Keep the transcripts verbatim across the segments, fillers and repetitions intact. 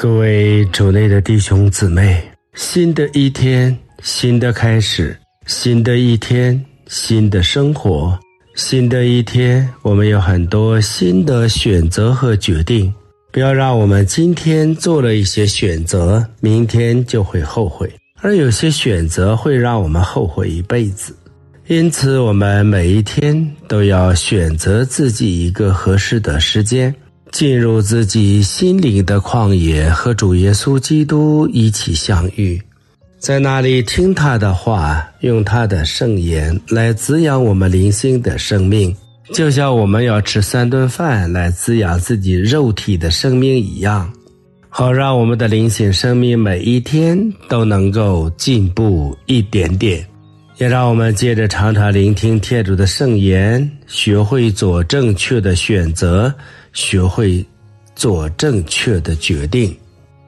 各位主内的弟兄姊妹，新的一天，新的开始，新的一天，新的生活，新的一天，我们有很多新的选择和决定。不要让我们今天做了一些选择，明天就会后悔，而有些选择会让我们后悔一辈子。因此我们每一天都要选择自己一个合适的时间，进入自己心灵的旷野，和主耶稣基督一起相遇，在那里听他的话，用他的圣言来滋养我们灵性的生命，就像我们要吃三顿饭来滋养自己肉体的生命一样，好让我们的灵性生命每一天都能够进步一点点。也让我们接着常常聆听天主的圣言，学会做正确的选择，学会做正确的决定。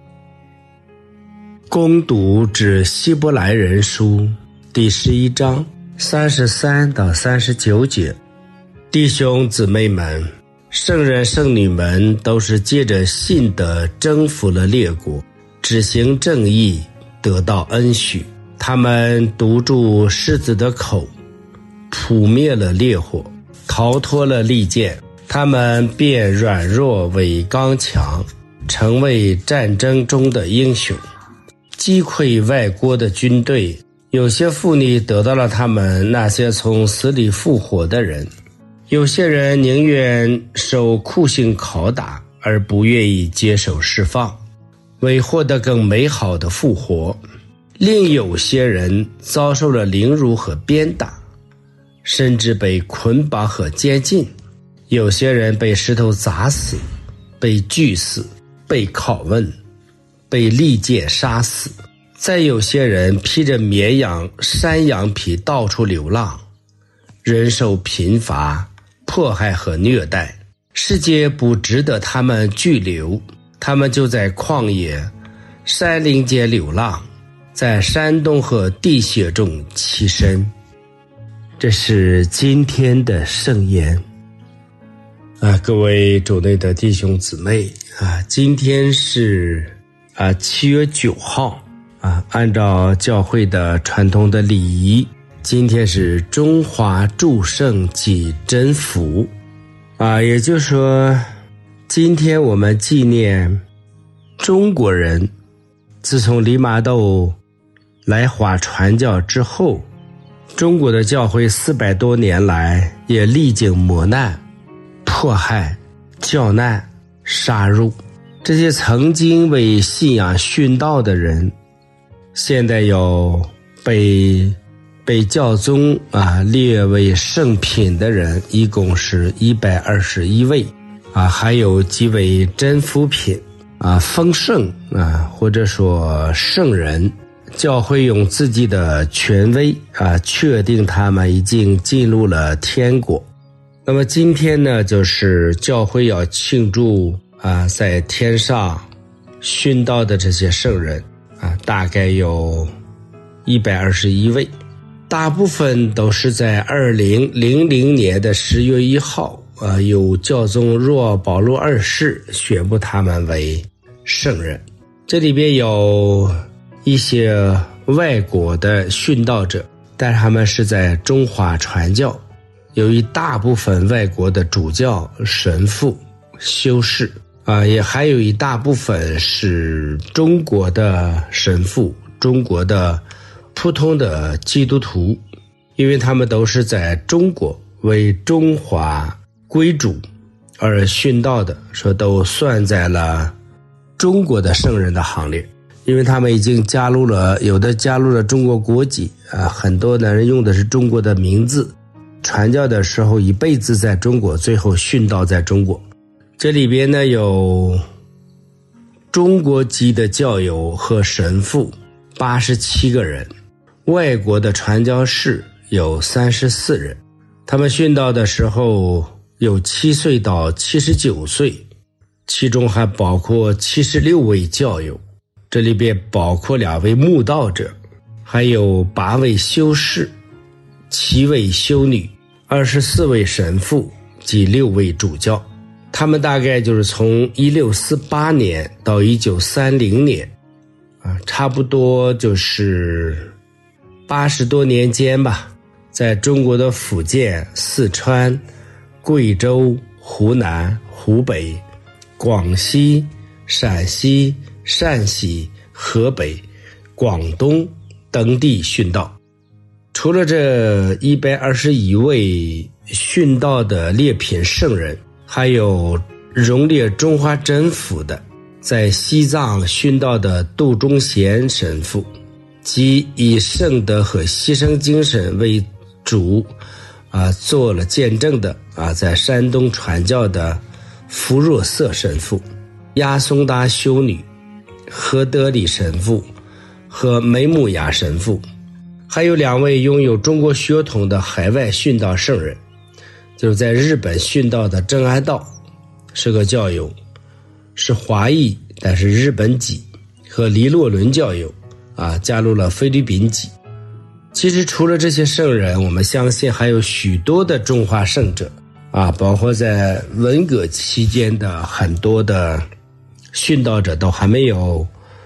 攻读至希伯来人书第十一章三十三到三十九节。弟兄姊妹们，圣人圣女们都是借着信德征服了列国，执行正义，得到恩许。他们堵住狮子的口，扑灭了烈火，逃脱了利剑，他们变软弱为刚强，成为战争中的英雄，击溃外国的军队。有些妇女得到了他们那些从死里复活的人，有些人宁愿受酷刑拷打，而不愿意接受释放，为获得更美好的复活。另有些人遭受了凌辱和鞭打，甚至被捆绑和监禁。有些人被石头砸死，被锯死，被拷问，被利剑杀死。再有些人披着绵羊、山羊皮到处流浪，人受贫乏、迫害和虐待。世界不值得他们拘留，他们就在旷野、山林间流浪，在山洞和地穴中栖身。这是今天的圣言啊，各位主内的弟兄姊妹啊，今天是啊七月九号啊，按照教会的传统的礼仪，今天是中华祝圣及真福啊，也就是说，今天我们纪念中国人自从利玛窦来华传教之后，中国的教会四百多年来也历经磨难、迫害、教难、杀戮。这些曾经为信仰殉道的人，现在有被被教宗啊列为圣品的人，一共是一百二十一位啊，还有几位真福品啊、丰盛啊，或者说圣人。教会用自己的权威啊，确定他们已经进入了天国。那么今天呢，就是教会要庆祝啊，在天上殉道的这些圣人啊，大概有一百二十一位，大部分都是在二零零零年的十月一号啊，由教宗若保禄二世宣布他们为圣人。这里边有一些外国的殉道者，但是他们是在中华传教，有一大部分外国的主教、神父、修士啊，也还有一大部分是中国的神父、中国的普通的基督徒，因为他们都是在中国为中华归主而殉道的，说都算在了中国的圣人的行列。因为他们已经加入了，有的加入了中国国籍啊，很多的人用的是中国的名字，传教的时候一辈子在中国，最后殉道在中国。这里边呢有中国籍的教友和神父八十七个人，外国的传教士有三十四人。他们殉道的时候有七岁到七十九岁，其中还包括七十六位教友。这里边包括两位慕道者，还有八位修士、七位修女、二十四位神父及六位主教。 他们大概就是从一六四八年到一九三零年啊，差不多就是八十多年间吧，在中国的福建、四川、贵州、湖南、湖北、广西、陕西、陕西、河北、广东等地殉道。除了这一百二十一位殉道的烈品圣人，还有荣列中华政府的在西藏殉道的杜忠贤神父，即以圣德和牺牲精神为主啊，做了见证的啊，在山东传教的福若瑟神父、亚松达修女、何德里神父和梅木雅神父，还有两位拥有中国血统的海外殉道圣人，就是在日本殉道的郑安道，是个教友，是华裔但是日本籍，和黎洛伦教友啊，加入了菲律宾籍。其实除了这些圣人，我们相信还有许多的中华圣者啊，包括在文革期间的很多的殉道者都还没有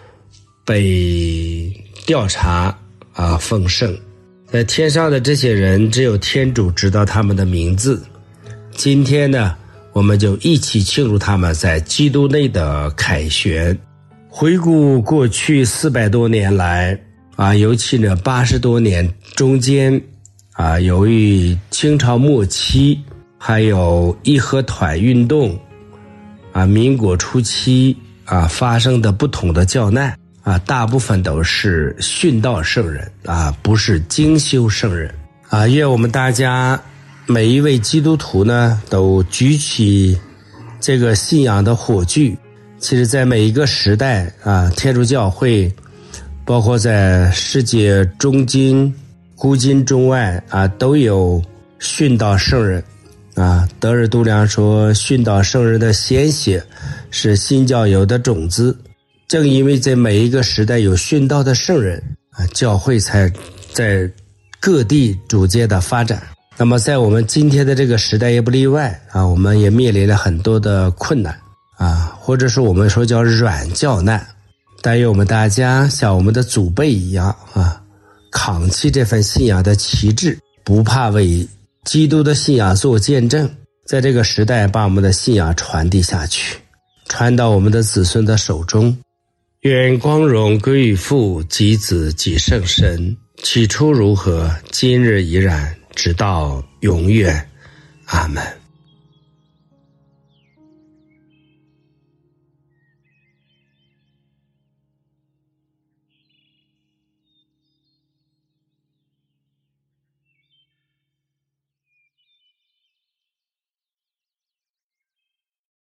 被调查啊奉圣。在天上的这些人，只有天主知道他们的名字。今天呢，我们就一起庆祝他们在基督内的凯旋。回顾过去四百多年来啊，尤其呢八十多年中间啊，由于清朝末期还有义和团运动啊，民国初期啊发生的不同的教难啊，大部分都是殉道圣人啊，不是精修圣人啊。愿我们大家每一位基督徒呢，都举起这个信仰的火炬。其实在每一个时代啊，天主教会包括在世界中今、古今中外啊，都有殉道圣人啊。德尔度良说，殉道圣人的鲜血是新教友的种子。正因为在每一个时代有殉道的圣人啊，教会才在各地逐渐的发展。那么在我们今天的这个时代也不例外啊，我们也面临了很多的困难啊，或者说我们说叫软教难。但愿我们大家像我们的祖辈一样啊，扛起这份信仰的旗帜，不怕为基督的信仰做见证，在这个时代把我们的信仰传递下去，传到我们的子孙的手中。愿光荣归于父及子及圣神，起初如何，今日依然，直到永远。阿们。